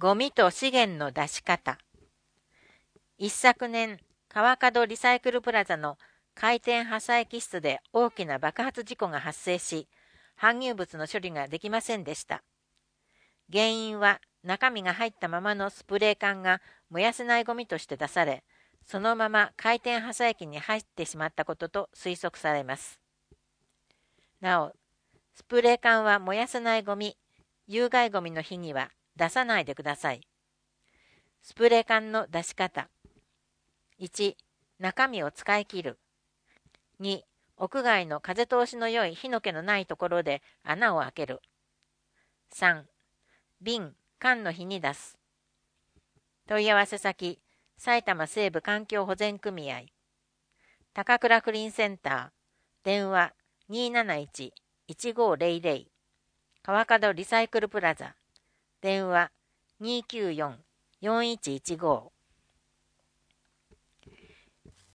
ゴミと資源の出し方。一昨年、川角リサイクルプラザの回転破砕機室で大きな爆発事故が発生し、搬入物の処理ができませんでした。原因は中身が入ったままのスプレー缶が燃やせないゴミとして出され、そのまま回転破砕機に入ってしまったことと推測されます。なお、スプレー缶は燃やせないゴミ、有害ゴミの日には出さないでください。スプレー缶の出し方。1、中身を使い切る。2、屋外の風通しの良い火の気のないところで穴を開ける。3、瓶、缶の日に出す。問い合わせ先、埼玉西部環境保全組合。高倉クリーンセンター。電話 271-1500。川角リサイクルプラザ。電話 294-4115。